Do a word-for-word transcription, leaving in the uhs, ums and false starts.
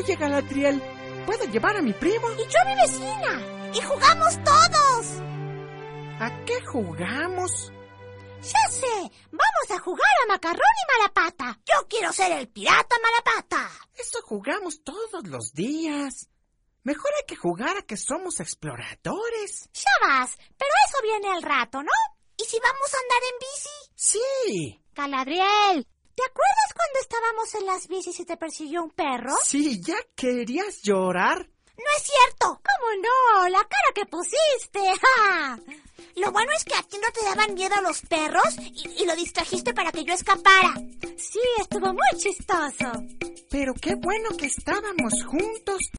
Oye, Galadriel, ¿puedo llevar a mi primo? Y yo a mi vecina. Y jugamos todos. ¿A qué jugamos? Ya sé, vamos a jugar a Macarrón y Malapata. Yo quiero ser el pirata Malapata. Eso jugamos todos los días. Mejor hay que jugar a que somos exploradores. Ya vas, pero eso viene al rato, ¿no? ¿Y si vamos a andar en bici? Sí. Galadriel, ¿te acuerdas cuando estábamos en las bicis y te persiguió un perro? Sí, ¿ya querías llorar? No es cierto. ¿Cómo no? La cara que pusiste. ¡Ja! Lo bueno es que a ti no te daban miedo los perros y, y lo distrajiste para que yo escapara. Sí, estuvo muy chistoso. Pero qué bueno que estábamos juntos.